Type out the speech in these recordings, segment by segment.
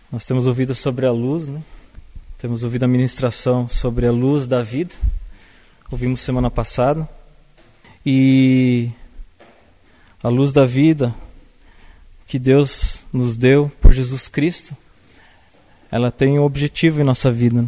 Nós temos ouvido sobre a luz, né? Temos ouvido a ministração sobre a luz da vida. Ouvimos semana passada. E a luz da vida que Deus nos deu por Jesus Cristo, ela tem um objetivo em nossa vida.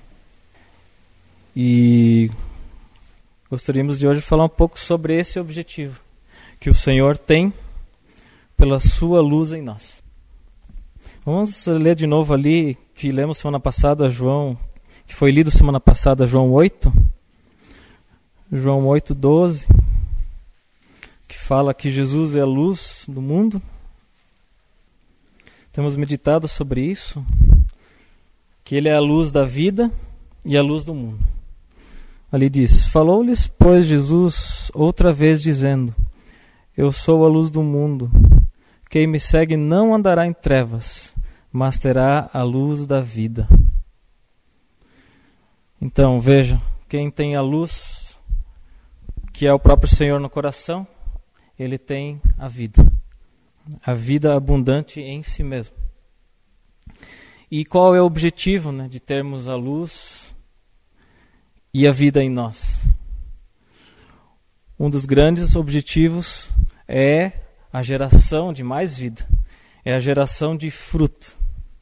E gostaríamos de hoje falar um pouco sobre esse objetivo que o Senhor tem pela sua luz em nós. Vamos ler de novo ali, que lemos semana passada, que foi lido semana passada, João 8. João 8:12, que fala que Jesus é a luz do mundo. Temos meditado sobre isso, que Ele é a luz da vida e a luz do mundo. Ali diz: falou-lhes, pois, Jesus outra vez, dizendo: eu sou a luz do mundo. Quem me segue não andará em trevas, mas terá a luz da vida. Então, veja, quem tem a luz, que é o próprio Senhor no coração, ele tem a vida abundante em si mesmo. E qual é o objetivo, né, de termos a luz e a vida em nós? Um dos grandes objetivos é a geração de mais vida, é a geração de fruto.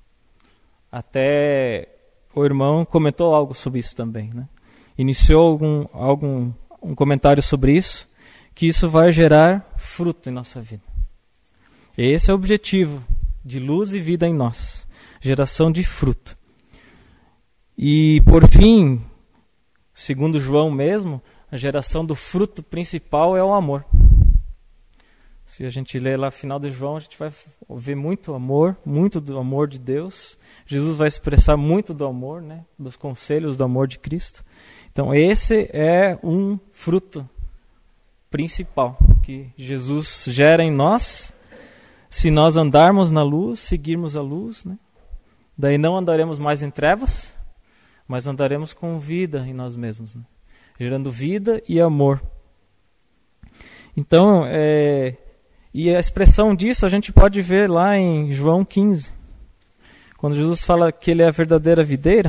Até o irmão comentou algo sobre isso também, né? Iniciou um comentário sobre isso, que isso vai gerar fruto em nossa vida. Esse é o objetivo de luz e vida em nós, geração de fruto. E por fim, segundo João mesmo, a geração do fruto principal é o amor. Se a gente ler lá no final de João, a gente vai ver muito amor, muito do amor de Deus. Jesus vai expressar muito do amor, né? Dos conselhos do amor de Cristo. Então esse é um fruto principal que Jesus gera em nós, se nós andarmos na luz, seguirmos a luz, né? Daí não andaremos mais em trevas, mas andaremos com vida em nós mesmos, né? Gerando vida e amor. Então, e a expressão disso a gente pode ver lá em João 15. Quando Jesus fala que Ele é a verdadeira videira,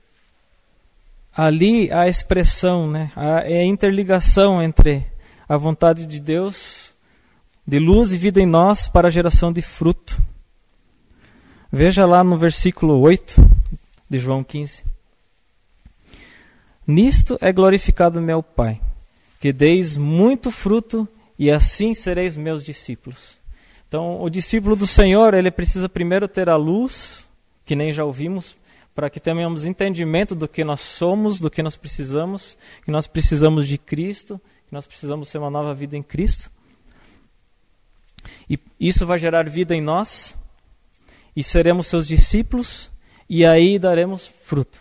ali a expressão, né, é a interligação entre a vontade de Deus, de luz e vida em nós, para a geração de fruto. Veja lá no versículo 8 de João 15. Nisto é glorificado meu Pai, que deis muito fruto, e assim sereis meus discípulos. Então, o discípulo do Senhor, ele precisa primeiro ter a luz, que nem já ouvimos, para que tenhamos entendimento do que nós somos, do que nós precisamos, que nós precisamos de Cristo, que nós precisamos ter uma nova vida em Cristo. E isso vai gerar vida em nós, e seremos seus discípulos, e aí daremos fruto.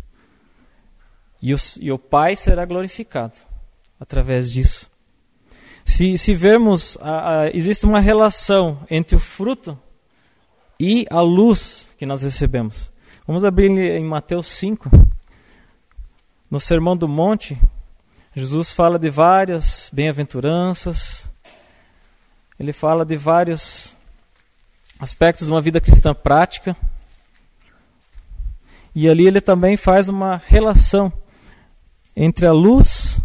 E o Pai será glorificado através disso. Se vermos, existe uma relação entre o fruto e a luz que nós recebemos. Vamos abrir em Mateus 5. No Sermão do Monte, Jesus fala de várias bem-aventuranças. Ele fala de vários aspectos de uma vida cristã prática. E ali ele também faz uma relação entre a luz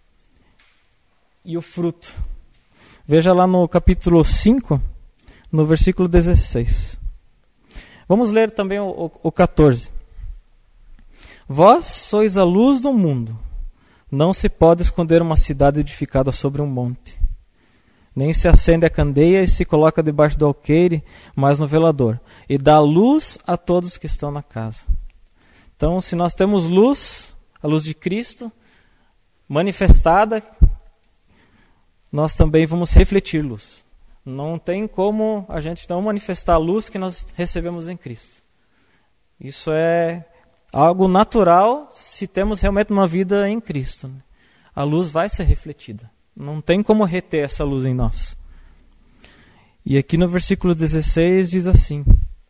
e o fruto. Veja lá no capítulo 5, no versículo 16. Vamos ler também o 14. Vós sois a luz do mundo. Não se pode esconder uma cidade edificada sobre um monte. Nem se acende a candeia e se coloca debaixo do alqueire, mas no velador, e dá luz a todos que estão na casa. Então, se nós temos luz, a luz de Cristo, manifestada, nós também vamos refletir luz. Não tem como a gente não manifestar a luz que nós recebemos em Cristo. Isso é algo natural se temos realmente uma vida em Cristo, né? A luz vai ser refletida. Não tem como reter essa luz em nós. E aqui no versículo 16 diz assim: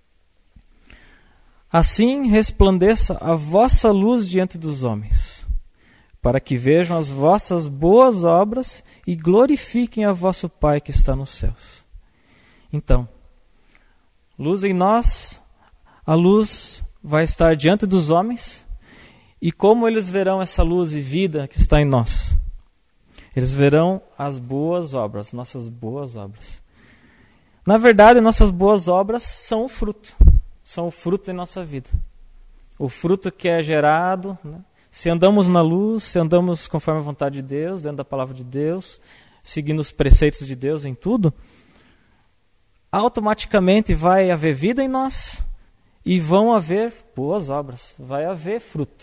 assim resplandeça a vossa luz diante dos homens, para que vejam as vossas boas obras e glorifiquem a vosso Pai que está nos céus. Então, luz em nós, a luz vai estar diante dos homens, e como eles verão essa luz e vida que está em nós? Eles verão as boas obras, nossas boas obras. Na verdade, nossas boas obras são o fruto em nossa vida. O fruto que é gerado, né? Se andamos na luz, se andamos conforme a vontade de Deus, dentro da palavra de Deus, seguindo os preceitos de Deus em tudo, automaticamente vai haver vida em nós e vão haver boas obras, vai haver fruto.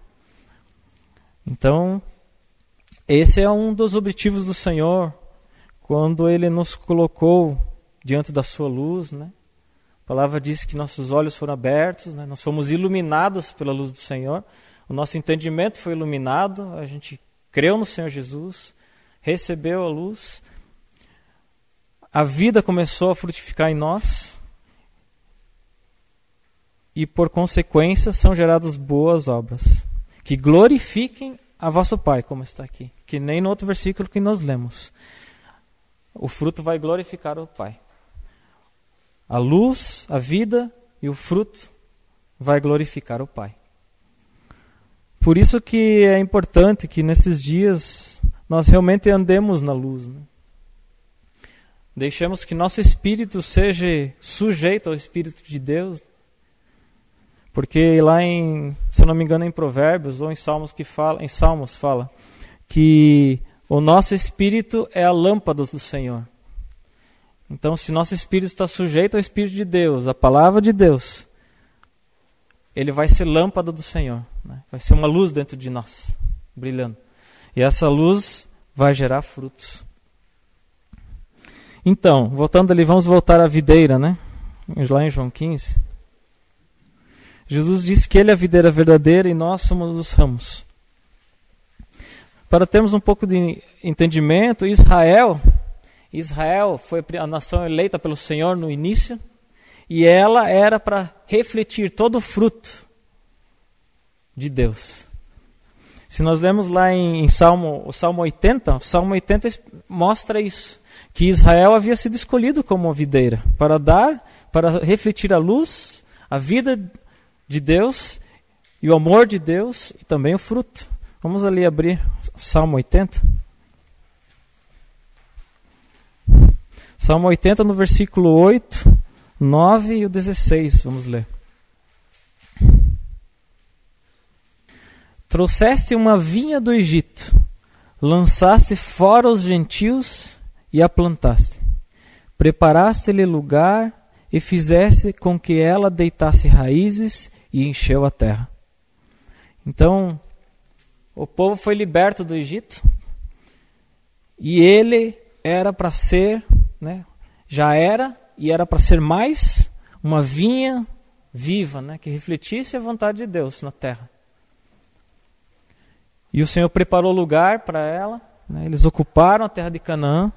Então, esse é um dos objetivos do Senhor, quando Ele nos colocou diante da sua luz, né? A palavra diz que nossos olhos foram abertos, né? Nós fomos iluminados pela luz do Senhor, o nosso entendimento foi iluminado, a gente creu no Senhor Jesus, recebeu a luz, a vida começou a frutificar em nós e, por consequência, são geradas boas obras que glorifiquem a vosso Pai, como está aqui, que nem no outro versículo que nós lemos. O fruto vai glorificar o Pai. A luz, a vida e o fruto vai glorificar o Pai. Por isso que é importante que nesses dias nós realmente andemos na luz, né? Deixemos que nosso espírito seja sujeito ao Espírito de Deus, porque lá se eu não me engano, em Provérbios ou em Salmos fala que o nosso espírito é a lâmpada do Senhor. Então, se nosso espírito está sujeito ao Espírito de Deus, à palavra de Deus, ele vai ser lâmpada do Senhor, né? Vai ser uma luz dentro de nós, brilhando. E essa luz vai gerar frutos. Então, voltando ali, vamos voltar à videira, né? Lá em João 15. Jesus disse que Ele é a videira verdadeira e nós somos os ramos. Para termos um pouco de entendimento, Israel foi a nação eleita pelo Senhor no início, e ela era para refletir todo o fruto de Deus. Se nós lemos lá o Salmo 80, o Salmo 80 mostra isso, que Israel havia sido escolhido como uma videira, para refletir a luz, a vida de Deus e o amor de Deus e também o fruto. Vamos ali abrir Salmo 80. Salmo 80 no versículo 8, 9 e o 16, vamos ler. Trouxeste uma vinha do Egito, lançaste fora os gentios e a plantaste. Preparaste-lhe lugar e fizeste com que ela deitasse raízes e encheu a terra. Então, o povo foi liberto do Egito e ele era para ser, né, já era e era para ser mais uma vinha viva, né, que refletisse a vontade de Deus na terra. E o Senhor preparou lugar para ela, né, eles ocuparam a terra de Canaã,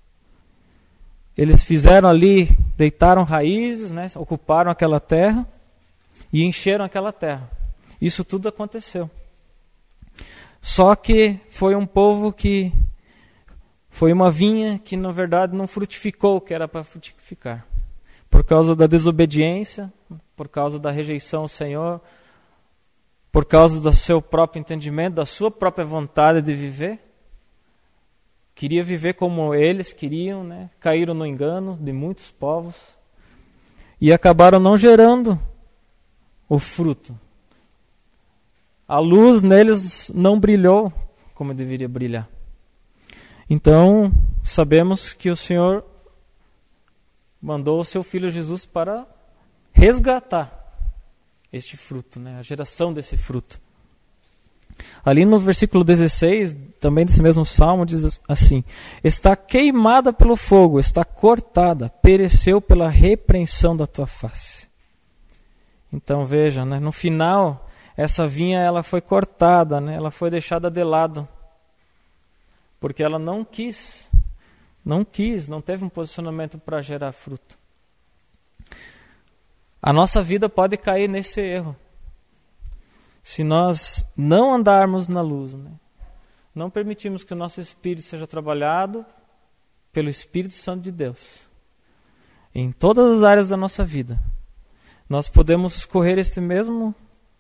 eles fizeram ali, deitaram raízes, né, ocuparam aquela terra e encheram aquela terra. Isso tudo aconteceu. Só que foi um povo que foi uma vinha que na verdade não frutificou o que era para frutificar. Por causa da desobediência, por causa da rejeição ao Senhor, por causa do seu próprio entendimento, da sua própria vontade de viver. Queria viver como eles queriam, né? Caíram no engano de muitos povos e acabaram não gerando o fruto. A luz neles não brilhou como deveria brilhar. Então, sabemos que o Senhor mandou o seu Filho Jesus para resgatar este fruto, né? A geração desse fruto. Ali no versículo 16, também desse mesmo salmo, diz assim: está queimada pelo fogo, está cortada, pereceu pela repreensão da tua face. Então veja, né? No final, essa vinha ela foi cortada, né? Ela foi deixada de lado, porque ela não teve um posicionamento para gerar fruto. A nossa vida pode cair nesse erro. Se nós não andarmos na luz, né? Não permitirmos que o nosso espírito seja trabalhado pelo Espírito Santo de Deus, em todas as áreas da nossa vida, nós podemos correr este mesmo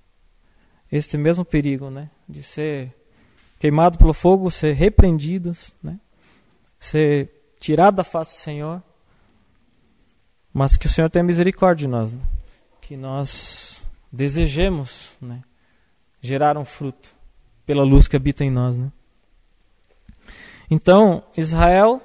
perigo, né? De ser queimado pelo fogo, ser repreendidos, né? Ser tirado da face do Senhor. Mas que o Senhor tenha misericórdia de nós, né? Que nós desejemos, né, gerar um fruto pela luz que habita em nós, né? Então, Israel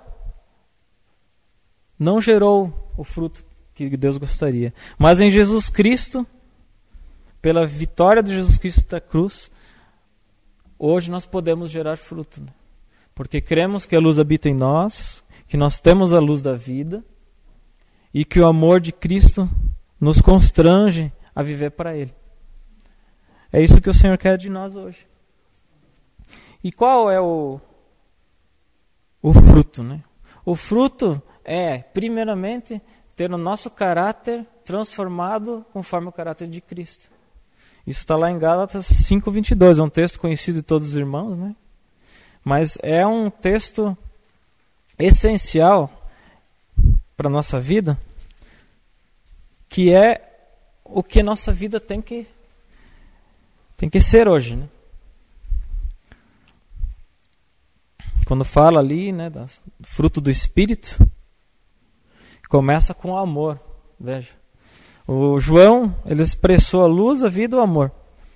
não gerou o fruto que Deus gostaria. Mas em Jesus Cristo, pela vitória de Jesus Cristo da cruz, hoje nós podemos gerar fruto, né? Porque cremos que a luz habita em nós, que nós temos a luz da vida e que o amor de Cristo nos constrange a viver para Ele. É isso que o Senhor quer de nós hoje. E qual é o fruto, né? O fruto é, primeiramente, ter o nosso caráter transformado conforme o caráter de Cristo. Isso está lá em Gálatas 5:22, é um texto conhecido de todos os irmãos, né? Mas é um texto essencial para a nossa vida, que é o que nossa vida tem que ser hoje, né? Quando fala ali, né, do fruto do Espírito, começa com o amor. Veja, o João, ele expressou a luz, a vida e o amor.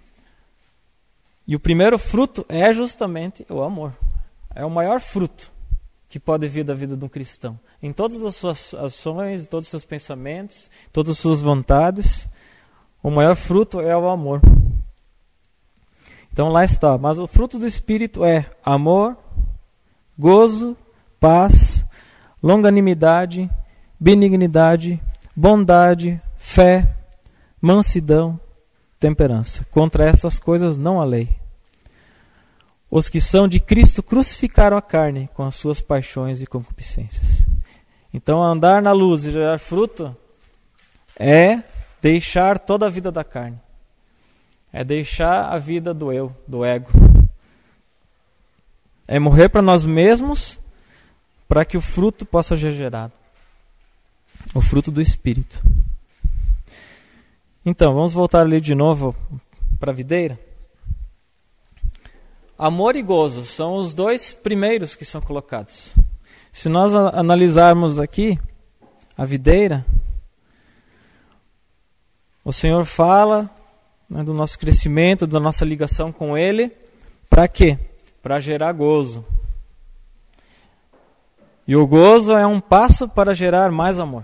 E o primeiro fruto é justamente o amor. É o maior fruto que pode vir da vida de um cristão. Em todas as suas ações, todos os seus pensamentos, todas as suas vontades, o maior fruto é o amor. Então lá está. Mas o fruto do Espírito é amor, gozo, paz, longanimidade, benignidade, bondade, fé, mansidão, temperança. Contra estas coisas não há lei. Os que são de Cristo crucificaram a carne com as suas paixões e concupiscências. Então andar na luz e gerar fruto é deixar toda a vida da carne. É deixar a vida do eu, do ego. É morrer para nós mesmos para que o fruto possa ser gerado. O fruto do Espírito. Então, vamos voltar ali de novo para a videira. Amor e gozo são os dois primeiros que são colocados. Se nós analisarmos aqui a videira, o Senhor fala, né, do nosso crescimento, da nossa ligação com Ele. Para quê? Para gerar gozo. E o gozo é um passo para gerar mais amor.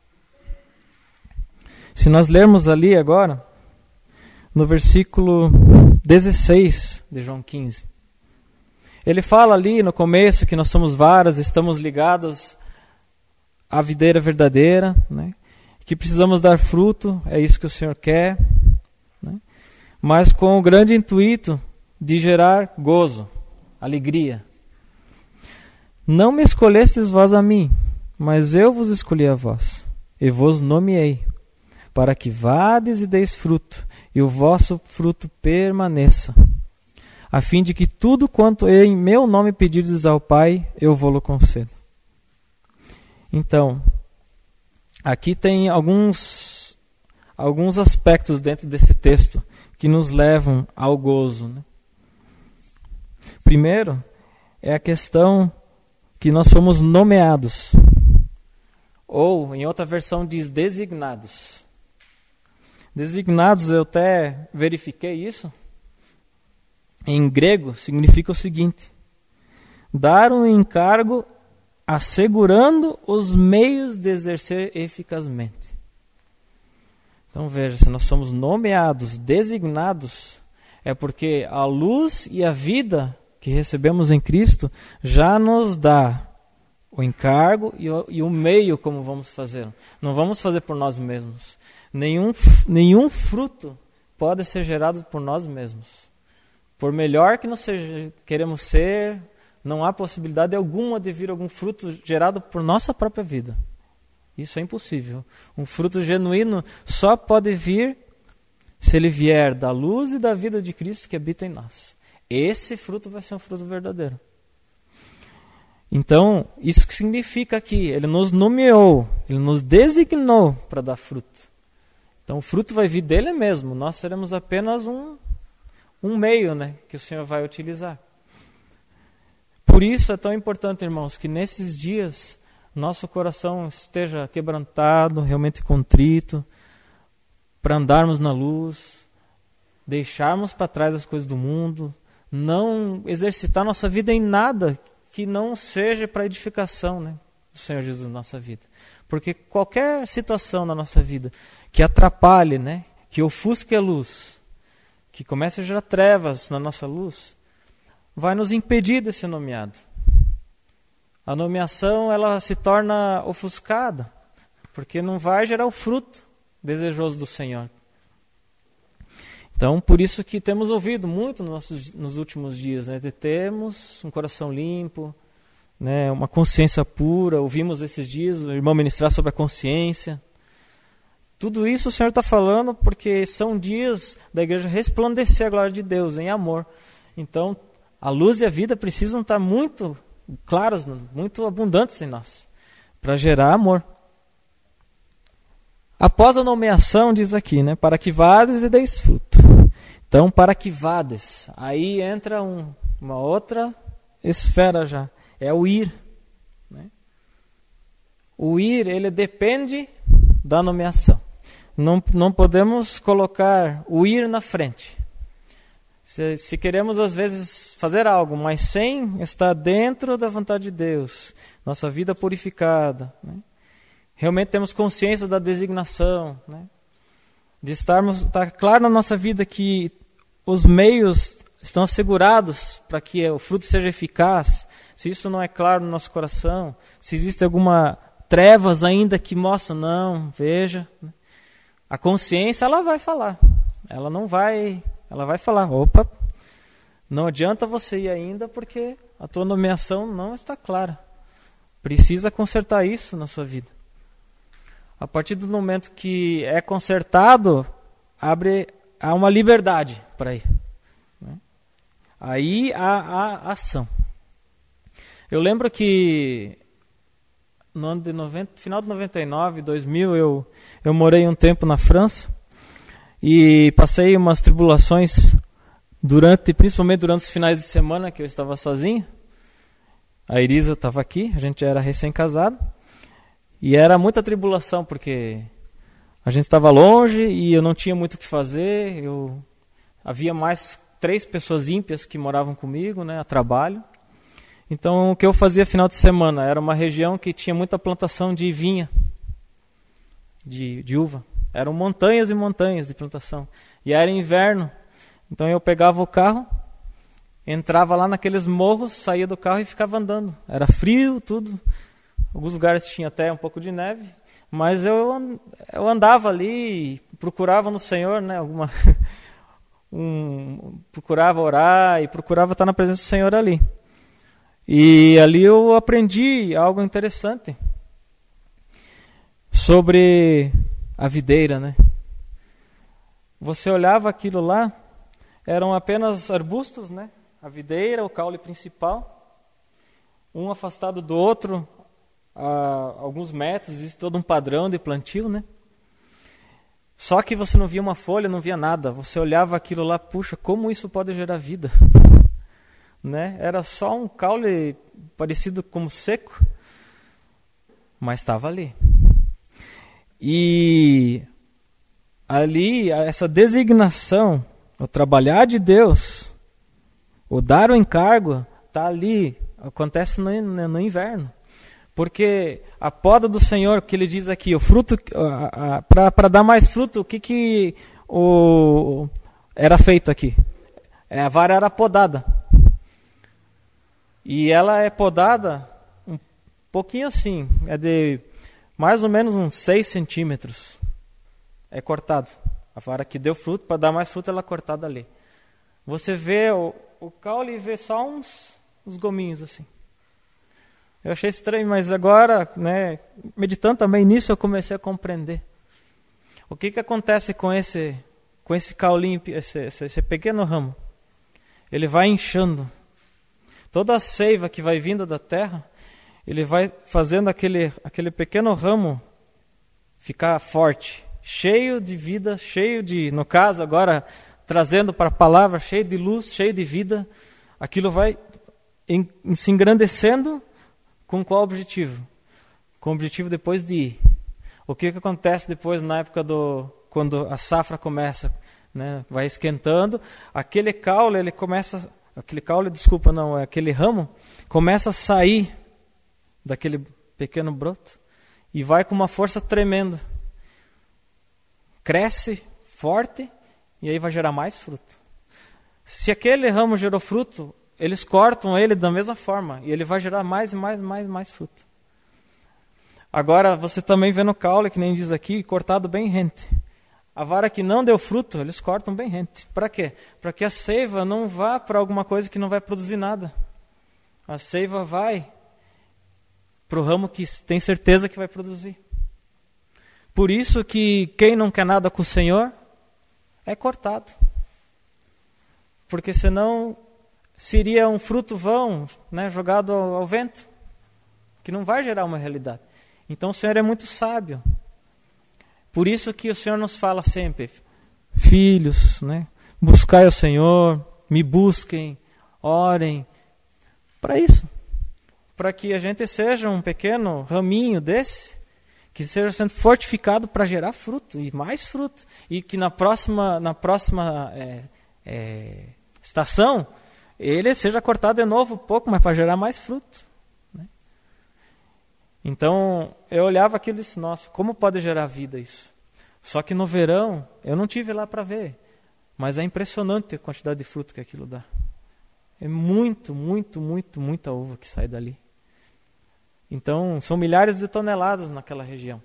Se nós lermos ali agora, no versículo 16 de João 15, ele fala ali no começo que nós somos varas, estamos ligados à videira verdadeira, né? Que precisamos dar fruto, é isso que o Senhor quer, né? Mas com o grande intuito de gerar gozo, alegria. Não me escolhestes vós a mim, mas eu vos escolhi a vós, e vos nomeei, para que vades e deis fruto, e o vosso fruto permaneça, a fim de que tudo quanto em meu nome pedirdes ao Pai, eu vou-lo concedo. Então, aqui tem alguns aspectos dentro desse texto que nos levam ao gozo, né? Primeiro, é a questão que nós somos nomeados, ou em outra versão diz designados. Designados, eu até verifiquei isso. Em grego significa o seguinte: dar um encargo assegurando os meios de exercer eficazmente. Então veja, se nós somos nomeados, designados, é porque a luz e a vida que recebemos em Cristo já nos dá o encargo e o meio como vamos fazer. Não vamos fazer por nós mesmos. Nenhum fruto pode ser gerado por nós mesmos. Por melhor que nós queremos ser, não há possibilidade alguma de vir algum fruto gerado por nossa própria vida. Isso é impossível. Um fruto genuíno só pode vir se ele vier da luz e da vida de Cristo que habita em nós. Esse fruto vai ser um fruto verdadeiro. Então, isso que significa aqui, Ele nos nomeou, Ele nos designou para dar fruto. Então o fruto vai vir dele mesmo, nós seremos apenas um meio, né, que o Senhor vai utilizar. Por isso é tão importante, irmãos, que nesses dias nosso coração esteja quebrantado, realmente contrito, para andarmos na luz, deixarmos para trás as coisas do mundo, não exercitar nossa vida em nada que não seja para edificação, né, do Senhor Jesus na nossa vida. Porque qualquer situação na nossa vida que atrapalhe, né, que ofusque a luz, que comece a gerar trevas na nossa luz, vai nos impedir de ser nomeado. A nomeação, ela se torna ofuscada, porque não vai gerar o fruto desejoso do Senhor. Então, por isso que temos ouvido muito nos últimos dias, né, de termos um coração limpo, né, uma consciência pura. Ouvimos esses dias o irmão ministrar sobre a consciência. Tudo isso o Senhor está falando porque são dias da igreja resplandecer a glória de Deus em amor. Então, a luz e a vida precisam estar muito claros, muito abundantes em nós, para gerar amor. Após a nomeação, diz aqui, né, para que vades e deis fruto. Então, para que vades, aí entra uma outra esfera já, é o ir. Né? O ir, ele depende da nomeação. Não podemos colocar o ir na frente. Se queremos, às vezes, fazer algo, mas sem estar dentro da vontade de Deus, nossa vida purificada, né? Realmente temos consciência da designação, né? De estar claro na nossa vida que os meios estão assegurados para que o fruto seja eficaz. Se isso não é claro no nosso coração, se existe alguma trevas ainda que mostra, não, veja, né? A consciência, ela vai falar. Ela vai falar, opa, não adianta você ir ainda porque a tua nomeação não está clara. Precisa consertar isso na sua vida. A partir do momento que é consertado, há uma liberdade para ir. Né? Aí há ação. Eu lembro que no ano de final de 99, 2000, eu morei um tempo na França e passei umas tribulações principalmente durante os finais de semana que eu estava sozinho. A Irisa estava aqui, a gente era recém-casado. E era muita tribulação, porque a gente estava longe e eu não tinha muito o que fazer. Havia mais 3 pessoas ímpias que moravam comigo, né, a trabalho. Então, o que eu fazia final de semana? Era uma região que tinha muita plantação de vinha, de uva. Eram montanhas e montanhas de plantação. E era inverno. Então, eu pegava o carro, entrava lá naqueles morros, saía do carro e ficava andando. Era frio, tudo. Alguns lugares tinha até um pouco de neve, mas eu andava ali, procurava no Senhor, né, procurava orar e procurava estar na presença do Senhor ali. E ali eu aprendi algo interessante sobre a videira, né? Você olhava aquilo lá, eram apenas arbustos, né? A videira, o caule principal, um afastado do outro, a alguns metros, existe todo um padrão de plantio, né? Só que você não via uma folha, não via nada. Você olhava aquilo lá, puxa, como isso pode gerar vida? Né? Era só um caule parecido como seco, mas estava ali. E ali, essa designação, o trabalhar de Deus, o dar o encargo, está ali, acontece no inverno. Porque a poda do Senhor, que ele diz aqui, o fruto, para dar mais fruto, o que era feito aqui? A vara era podada. E ela é podada um pouquinho assim, é de mais ou menos uns 6 centímetros. É cortado. A vara que deu fruto, para dar mais fruto, ela é cortada ali. Você vê o caule e vê só uns gominhos assim. Eu achei estranho, mas agora, né, meditando também nisso, eu comecei a compreender. O que acontece com esse caulinho, esse pequeno ramo? Ele vai inchando. Toda a seiva que vai vindo da terra, ele vai fazendo aquele pequeno ramo ficar forte, cheio de vida, cheio de, no caso agora, trazendo para a palavra, cheio de luz, cheio de vida, aquilo vai se engrandecendo com qual objetivo? Com o objetivo depois de ir. O que acontece depois na época quando a safra começa, né, vai esquentando, aquele ramo começa a sair daquele pequeno broto e vai com uma força tremenda. Cresce forte e aí vai gerar mais fruto. Se aquele ramo gerou fruto, eles cortam ele da mesma forma e ele vai gerar mais e mais fruto. Agora você também vê no caule, que nem diz aqui, cortado bem rente. A vara que não deu fruto, eles cortam bem rente. Para quê? Para que a seiva não vá para alguma coisa que não vai produzir nada. A seiva vai para o ramo que tem certeza que vai produzir. Por isso que quem não quer nada com o Senhor é cortado. Porque senão seria um fruto vão, né, jogado ao vento, que não vai gerar uma realidade. Então o Senhor é muito sábio. Por isso que o Senhor nos fala sempre, filhos, né, buscai o Senhor, me busquem, orem. Para isso. Para que a gente seja um pequeno raminho desse, que seja sendo fortificado para gerar fruto, e mais fruto. E que na próxima estação, ele seja cortado de novo um pouco, mas para gerar mais fruto. Né? Então, eu olhava aquilo e disse, nossa, como pode gerar vida isso? Só que no verão, eu não tive lá para ver. Mas é impressionante a quantidade de fruto que aquilo dá. É muita uva que sai dali. Então, são milhares de toneladas naquela região.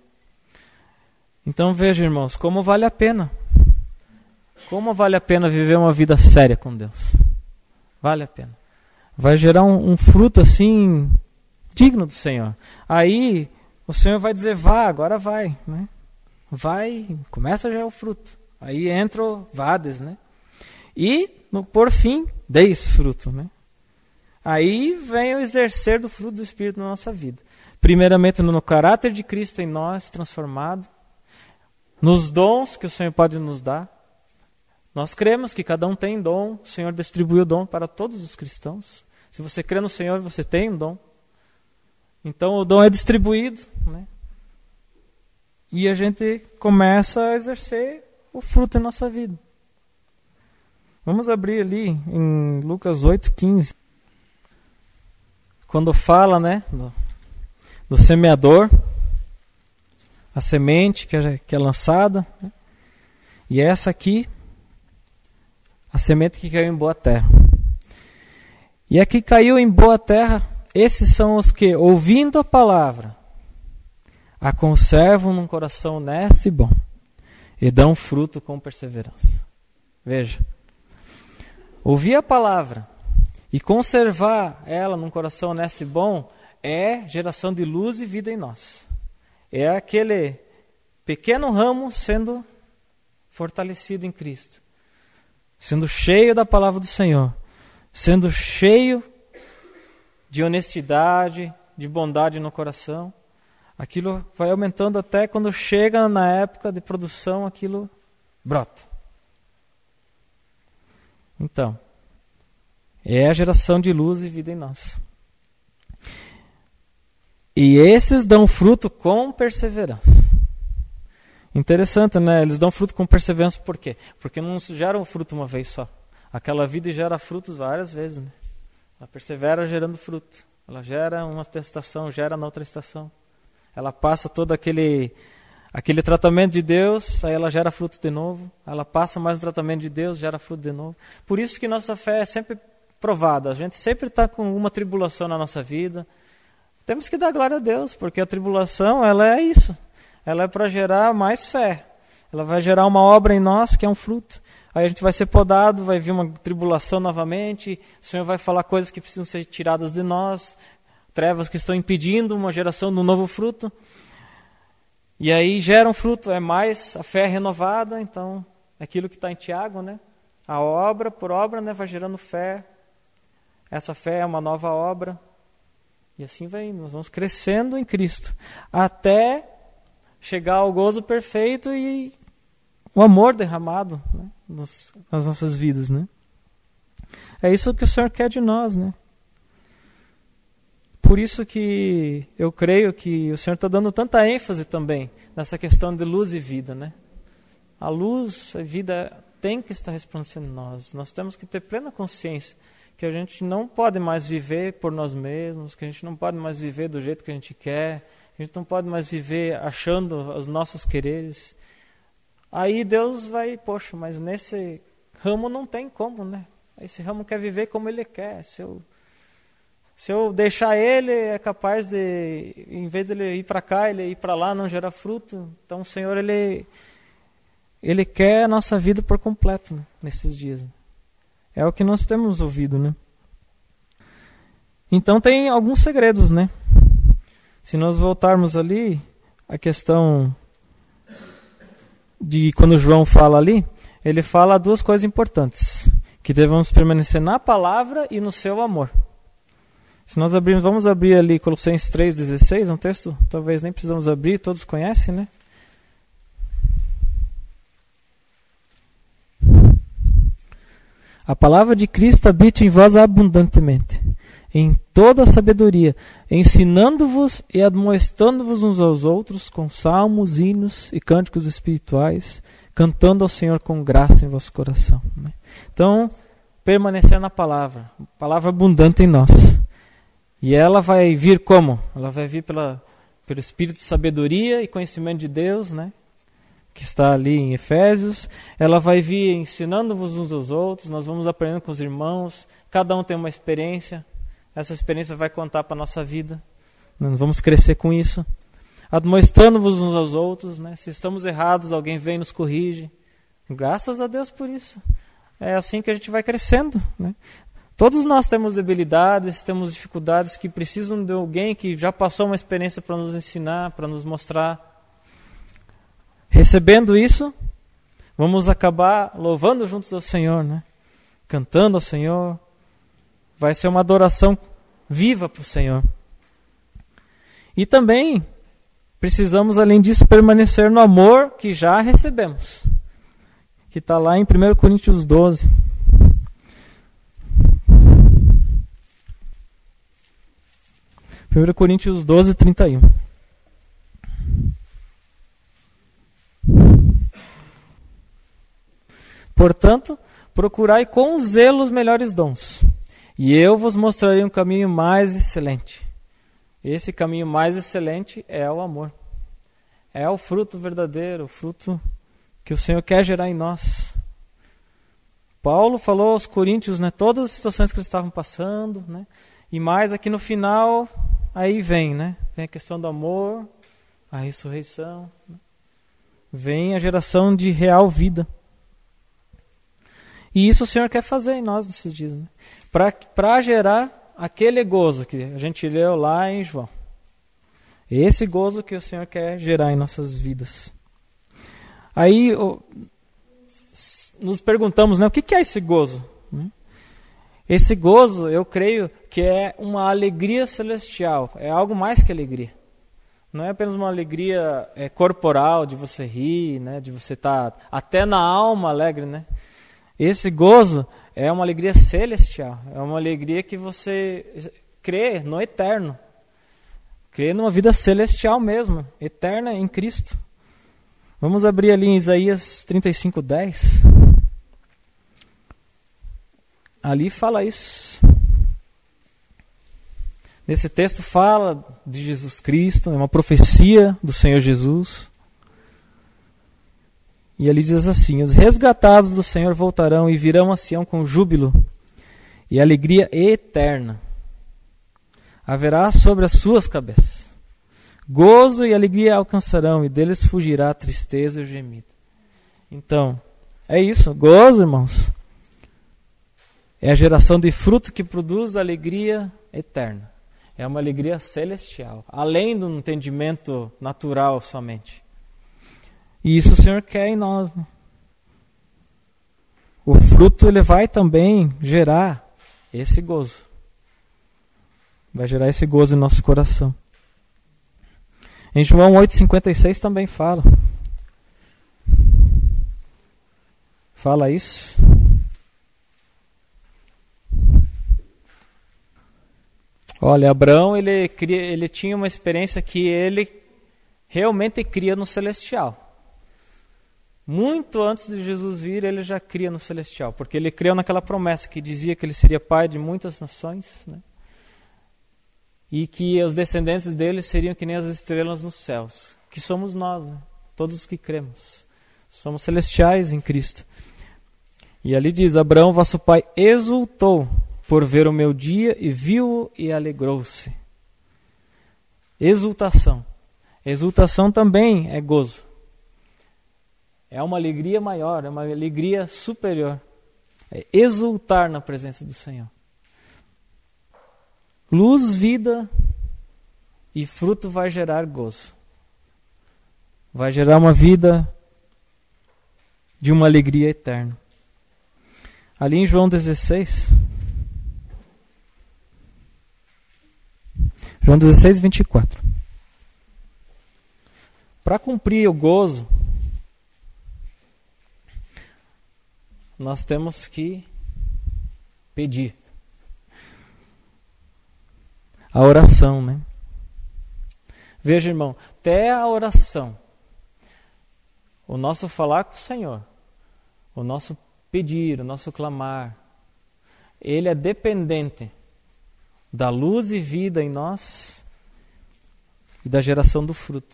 Então, veja, irmãos, como vale a pena. Como vale a pena viver uma vida séria com Deus. Vale a pena. Vai gerar um fruto assim, digno do Senhor. Aí, o Senhor vai dizer, vá, agora vai. Né? Vai, começa a gerar o fruto. Aí entra o vades, né? E, por fim, deis fruto, né? Aí vem o exercer do fruto do Espírito na nossa vida. Primeiramente no caráter de Cristo em nós, transformado. Nos dons que o Senhor pode nos dar. Nós cremos que cada um tem dom. O Senhor distribuiu dom para todos os cristãos. Se você crê no Senhor, você tem um dom. Então o dom é distribuído, né? E a gente começa a exercer o fruto em nossa vida. Vamos abrir ali em Lucas 8:15. Quando fala, né, do semeador, a semente que é lançada, né, e essa aqui, a semente que caiu em boa terra. E a que caiu em boa terra, esses são os que, ouvindo a palavra, a conservam num coração honesto e bom, e dão fruto com perseverança. Veja, ouvir a palavra e conservar ela num coração honesto e bom é geração de luz e vida em nós. É aquele pequeno ramo sendo fortalecido em Cristo, sendo cheio da palavra do Senhor, sendo cheio de honestidade, de bondade no coração. Aquilo vai aumentando até quando chega na época de produção, aquilo brota. Então, é a geração de luz e vida em nós. E esses dão fruto com perseverança. Interessante, né? Eles dão fruto com perseverança por quê? Porque não geram fruto uma vez só. Aquela vida gera frutos várias vezes, né? Ela persevera gerando fruto. Ela gera uma estação, gera na outra estação. Ela passa todo aquele tratamento de Deus, aí ela gera fruto de novo. Ela passa mais um tratamento de Deus, gera fruto de novo. Por isso que nossa fé é sempre provada. A gente sempre está com uma tribulação na nossa vida. Temos que dar glória a Deus, porque a tribulação, ela é isso. Ela é para gerar mais fé. Ela vai gerar uma obra em nós que é um fruto. Aí a gente vai ser podado, vai vir uma tribulação novamente. O Senhor vai falar coisas que precisam ser tiradas de nós. Trevas que estão impedindo uma geração de um novo fruto. E aí gera um fruto, é mais a fé renovada. Então, aquilo que está em Tiago, né? A obra por obra, né, vai gerando fé. Essa fé é uma nova obra. E assim vai, nós vamos crescendo em Cristo. Até chegar ao gozo perfeito e o amor derramado, né, nas nossas vidas, né? É isso que o Senhor quer de nós, né? Por isso que eu creio que o Senhor está dando tanta ênfase também nessa questão de luz e vida, né? A luz, a vida tem que estar resplandecendo em nós. Nós temos que ter plena consciência que a gente não pode mais viver por nós mesmos, que a gente não pode mais viver do jeito que a gente quer, que a gente não pode mais viver achando os nossos quereres. Aí Deus vai, poxa, mas nesse ramo não tem como, né? Esse ramo quer viver como ele quer. Se eu deixar ele, é capaz de, em vez de ele ir para cá, ele ir para lá, não gerar fruto. Então o Senhor, Ele quer a nossa vida por completo, né, nesses dias. É o que nós temos ouvido, né? Então tem alguns segredos, né? Se nós voltarmos ali, a questão de quando João fala ali, ele fala duas coisas importantes. Que devemos permanecer na palavra e no seu amor. Se nós abrirmos, vamos abrir ali Colossenses 3,16, um texto, talvez nem precisamos abrir, todos conhecem, né? A palavra de Cristo habite em vós abundantemente, em toda a sabedoria, ensinando-vos e admoestando-vos uns aos outros com salmos, hinos e cânticos espirituais, cantando ao Senhor com graça em vosso coração. Então, permanecer na palavra abundante em nós. E ela vai vir como? Ela vai vir pelo espírito de sabedoria e conhecimento de Deus, né? Que está ali em Efésios. Ela vai vir ensinando-vos uns aos outros, nós vamos aprendendo com os irmãos, cada um tem uma experiência, essa experiência vai contar para a nossa vida, nós vamos crescer com isso. Admoestando-vos uns aos outros, né? Se estamos errados, alguém vem e nos corrige. Graças a Deus por isso. É assim que a gente vai crescendo, né? Todos nós temos debilidades, temos dificuldades que precisam de alguém que já passou uma experiência para nos ensinar, para nos mostrar. Recebendo isso, vamos acabar louvando juntos ao Senhor, né? Cantando ao Senhor. Vai ser uma adoração viva para o Senhor. E também precisamos, além disso, permanecer no amor que já recebemos. Que está lá em 1 Coríntios 12. Coríntios 12, 31. Portanto, procurai com zelo os melhores dons, e eu vos mostrarei um caminho mais excelente. Esse caminho mais excelente é o amor. É o fruto verdadeiro, o fruto que o Senhor quer gerar em nós. Paulo falou aos coríntios, né, todas as situações que eles estavam passando, né, e mais aqui no final, aí vem, né, vem a questão do amor, a ressurreição, né, vem a geração de real vida. E isso o Senhor quer fazer em nós nesses dias, né, para gerar aquele gozo que a gente leu lá em João. Esse gozo que o Senhor quer gerar em nossas vidas. Aí nos perguntamos, né, o que é esse gozo? Esse gozo, eu creio que é uma alegria celestial, é algo mais que alegria. Não é apenas uma alegria corporal, de você rir, né, de você estar até na alma alegre, né? Esse gozo é uma alegria celestial, é uma alegria que você crê no eterno, crê numa vida celestial mesmo, eterna em Cristo. Vamos abrir ali em Isaías 35:10. Ali fala isso. Nesse texto fala de Jesus Cristo, é uma profecia do Senhor Jesus. E ali diz assim: os resgatados do Senhor voltarão e virão a Sião com júbilo e alegria eterna. Haverá sobre as suas cabeças. Gozo e alegria alcançarão, e deles fugirá a tristeza e o gemido. Então, é isso, gozo, irmãos. É a geração de fruto que produz alegria eterna. É uma alegria celestial, além do entendimento natural somente. E isso o Senhor quer em nós, né? O fruto, ele vai também gerar esse gozo. Vai gerar esse gozo em nosso coração. Em João 8,56 também fala. Fala isso. Olha, Abraão, ele tinha uma experiência que ele realmente cria no celestial. Muito antes de Jesus vir, ele já cria no celestial, porque ele creu naquela promessa que dizia que ele seria pai de muitas nações, né? E que os descendentes dele seriam que nem as estrelas nos céus, que somos nós, né? Todos os que cremos. Somos celestiais em Cristo. E ali diz, Abraão, vosso pai, exultou por ver o meu dia e viu-o e alegrou-se. Exultação. Exultação também é gozo. É uma alegria maior, é uma alegria superior. É exultar na presença do Senhor. Luz, vida e fruto vai gerar gozo. Vai gerar uma vida de uma alegria eterna. Ali em João 16... João 16, 24. Para cumprir o gozo, nós temos que pedir. A oração, né? Veja, irmão, até a oração, o nosso falar com o Senhor, o nosso pedir, o nosso clamar, ele é dependente da luz e vida em nós e da geração do fruto.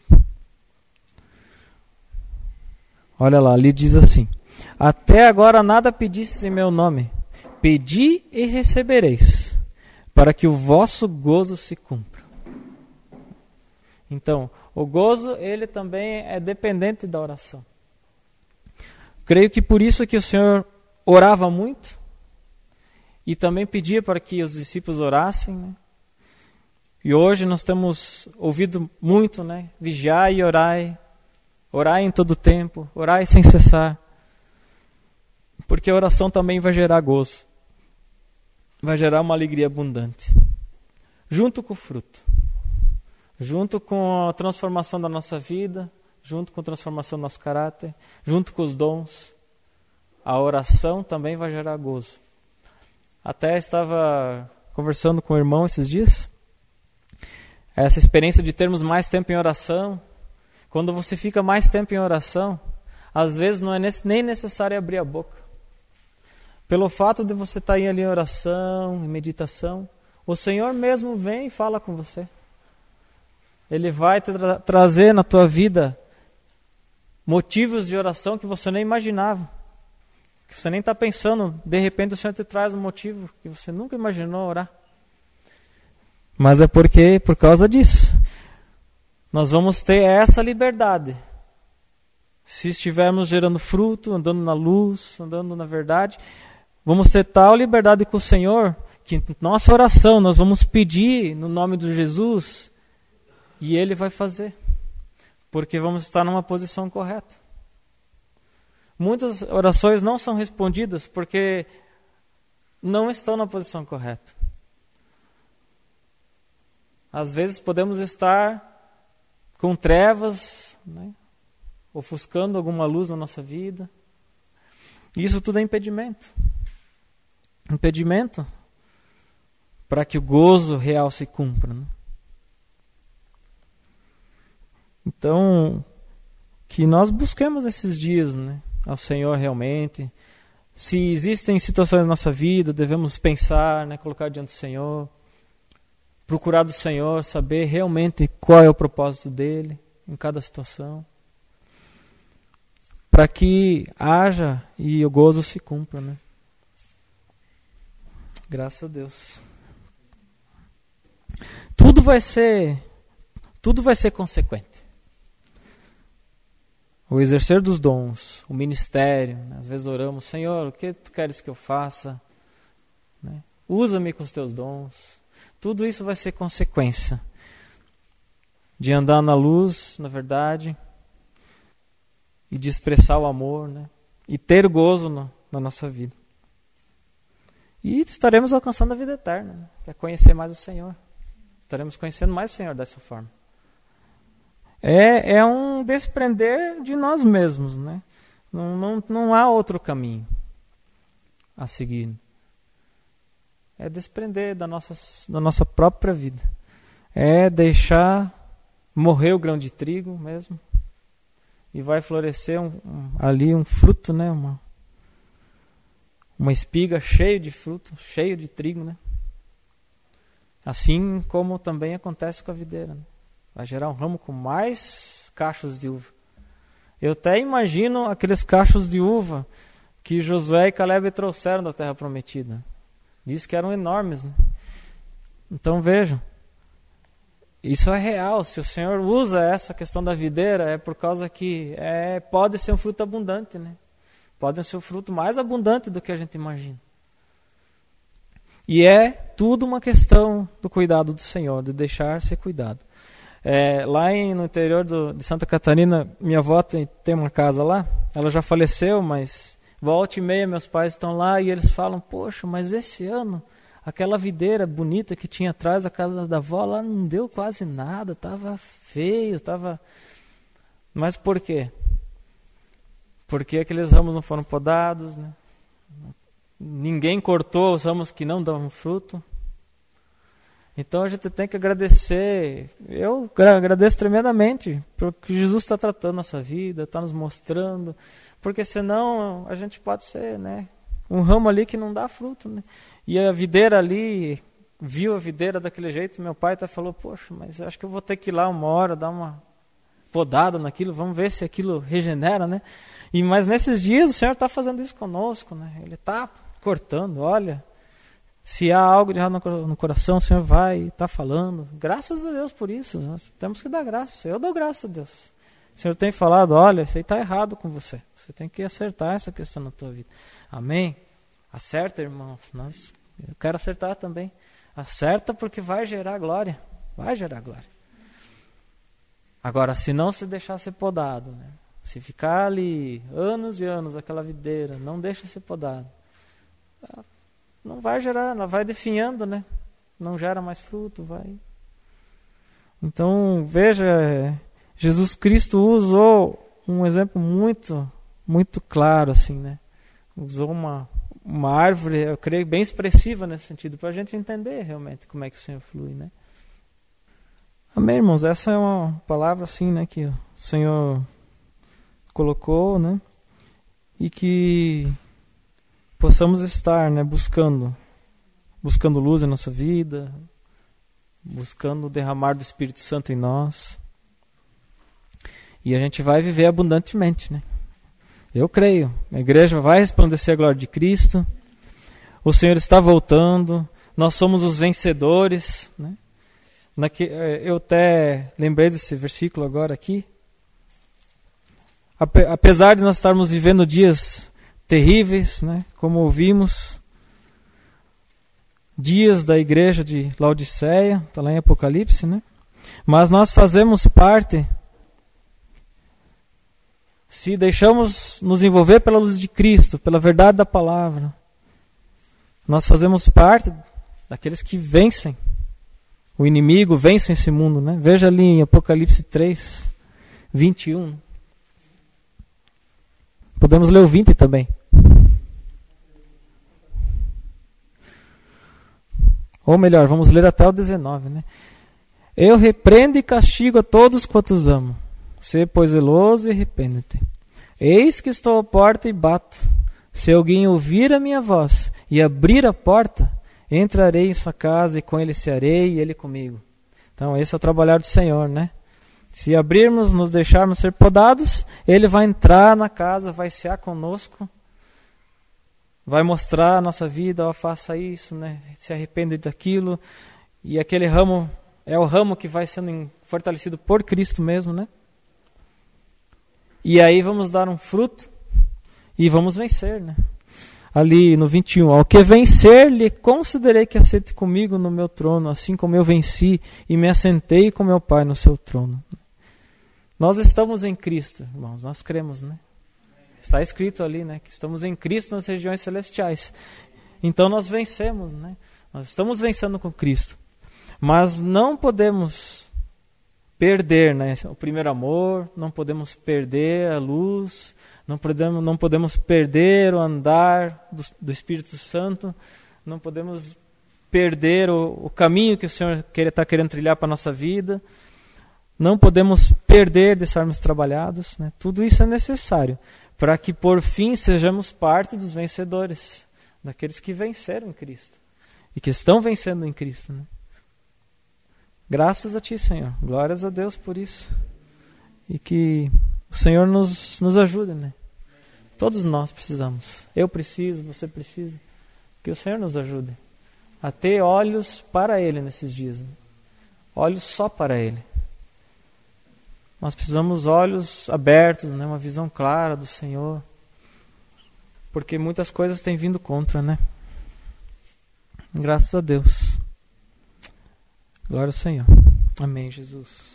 Olha lá, ali diz assim: até agora nada pedistes em meu nome, pedi e recebereis, para que o vosso gozo se cumpra. Então, o gozo, ele também é dependente da oração. Creio que por isso que o Senhor orava muito, e também pedia para que os discípulos orassem, né? E hoje nós temos ouvido muito, né? Vigiai e orai. Orai em todo tempo. Orai sem cessar. Porque a oração também vai gerar gozo. Vai gerar uma alegria abundante. Junto com o fruto. Junto com a transformação da nossa vida. Junto com a transformação do nosso caráter. Junto com os dons. A oração também vai gerar gozo. Até estava conversando com o irmão esses dias. Essa experiência de termos mais tempo em oração. Quando você fica mais tempo em oração, às vezes não é nem necessário abrir a boca. Pelo fato de você estar ali em oração, em meditação, o Senhor mesmo vem e fala com você. Ele vai trazer na tua vida motivos de oração que você nem imaginava. Que você nem está pensando, de repente o Senhor te traz um motivo que você nunca imaginou orar. Mas é por causa disso. Nós vamos ter essa liberdade. Se estivermos gerando fruto, andando na luz, andando na verdade, vamos ter tal liberdade com o Senhor, que nossa oração nós vamos pedir no nome de Jesus, e Ele vai fazer. Porque vamos estar numa posição correta. Muitas orações não são respondidas porque não estão na posição correta. Às vezes podemos estar com trevas, né, ofuscando alguma luz na nossa vida. E isso tudo é impedimento. Impedimento para que o gozo real se cumpra, né? Então, que nós busquemos esses dias, né, ao Senhor realmente. Se existem situações na nossa vida, devemos pensar, né, colocar diante do Senhor, procurar do Senhor, saber realmente qual é o propósito dele em cada situação, para que haja e o gozo se cumpra, né? Graças a Deus. Tudo vai ser consequente. O exercer dos dons, o ministério, né? Às vezes oramos, Senhor, o que tu queres que eu faça? Né? Usa-me com os teus dons. Tudo isso vai ser consequência de andar na luz, na verdade, e de expressar o amor, né? E ter gozo na nossa vida. E estaremos alcançando a vida eterna, né? Que é conhecer mais o Senhor. Estaremos conhecendo mais o Senhor dessa forma. é um desprender de nós mesmos, né? Não há outro caminho a seguir. É desprender da nossa própria vida. É deixar morrer o grão de trigo mesmo. E vai florescer ali um fruto, né? Uma espiga cheia de fruto, cheio de trigo, né? Assim como também acontece com a videira, né? Vai gerar um ramo com mais cachos de uva. Eu até imagino aqueles cachos de uva que Josué e Caleb trouxeram da terra prometida. Diz que eram enormes, né? Então vejam, isso é real. Se o Senhor usa essa questão da videira, é por causa que pode ser um fruto abundante, né? Pode ser um fruto mais abundante do que a gente imagina. E é tudo uma questão do cuidado do Senhor, de deixar ser cuidado. Lá no interior de Santa Catarina, minha avó tem uma casa lá. Ela já faleceu, mas volta e meia meus pais estão lá e eles falam: poxa, mas esse ano aquela videira bonita que tinha atrás da casa da avó lá não deu quase nada, estava feio, estava... Mas por quê? Porque aqueles ramos não foram podados, né? Ninguém cortou os ramos que não davam fruto. Então a gente tem que agradecer. Eu agradeço tremendamente porque Jesus está tratando nossa vida, está nos mostrando. Porque senão a gente pode ser, né, um ramo ali que não dá fruto, né? E a videira ali, viu a videira daquele jeito, meu pai até falou: poxa, mas acho que eu vou ter que ir lá uma hora, dar uma podada naquilo, vamos ver se aquilo regenera, né? Mas nesses dias o Senhor está fazendo isso conosco, né? Ele está cortando, olha, se há algo de errado no coração, o Senhor vai e está falando. Graças a Deus por isso, nós temos que dar graça. Eu dou graças a Deus. O Senhor tem falado: olha, isso aí está errado com você. Você tem que acertar essa questão na tua vida. Amém? Acerta, irmãos. Eu quero acertar também. Acerta porque vai gerar glória. Vai gerar glória. Agora, se não se deixar ser podado, né? Se ficar ali anos e anos aquela videira, não deixa ser podado, não vai gerar, ela vai definhando, né? Não gera mais fruto, vai. Então, veja, Jesus Cristo usou um exemplo muito, muito claro, assim, né? Usou uma árvore, eu creio, bem expressiva nesse sentido, para a gente entender realmente como é que o Senhor flui, né? Amém, irmãos? Essa é uma palavra, assim, né, que o Senhor colocou, né? E que possamos estar, né, buscando luz em nossa vida, buscando o derramar do Espírito Santo em nós. E a gente vai viver abundantemente, né? Eu creio. A igreja vai resplandecer a glória de Cristo. O Senhor está voltando. Nós somos os vencedores, né? Eu até lembrei desse versículo agora aqui. Apesar de nós estarmos vivendo dias terríveis, né, como ouvimos, dias da igreja de Laodiceia, está lá em Apocalipse, né? Mas nós fazemos parte, se deixamos nos envolver pela luz de Cristo, pela verdade da palavra, nós fazemos parte daqueles que vencem o inimigo, vencem esse mundo, né? Veja ali em Apocalipse 3, 21. Podemos ler o 20 também. Ou melhor, vamos ler até o 19, né? Eu repreendo e castigo a todos quantos amo. Sê, pois, zeloso e arrepende-te. Eis que estou à porta e bato. Se alguém ouvir a minha voz e abrir a porta, entrarei em sua casa e com ele cearei e ele comigo. Então esse é o trabalhar do Senhor, né? Se abrirmos, nos deixarmos ser podados, ele vai entrar na casa, vai cear conosco, vai mostrar a nossa vida: ó, faça isso, né? Se arrepende daquilo. E aquele ramo é o ramo que vai sendo fortalecido por Cristo mesmo, né? E aí vamos dar um fruto e vamos vencer, né? Ali no 21, ao que vencer, lhe considerei que assente comigo no meu trono, assim como eu venci e me assentei com meu Pai no seu trono. Nós estamos em Cristo, irmãos, nós cremos, né? Está escrito ali, né, que estamos em Cristo nas regiões celestiais. Então nós vencemos, né? Nós estamos vencendo com Cristo. Mas não podemos perder, né, o primeiro amor, não podemos perder a luz, não podemos perder o andar do Espírito Santo, não podemos perder o caminho que o Senhor está querendo trilhar para a nossa vida, não podemos perder de sermos trabalhados, né? Tudo isso é necessário para que por fim sejamos parte dos vencedores, daqueles que venceram em Cristo e que estão vencendo em Cristo, né? Graças a Ti, Senhor. Glórias a Deus por isso. E que o Senhor nos ajude, né? Todos nós precisamos. Eu preciso, você precisa. Que o Senhor nos ajude a ter olhos para Ele nesses dias, né? Olhos só para Ele. Nós precisamos olhos abertos, né? Uma visão clara do Senhor. Porque muitas coisas têm vindo contra, né? Graças a Deus. Glória ao Senhor. Amém, Jesus.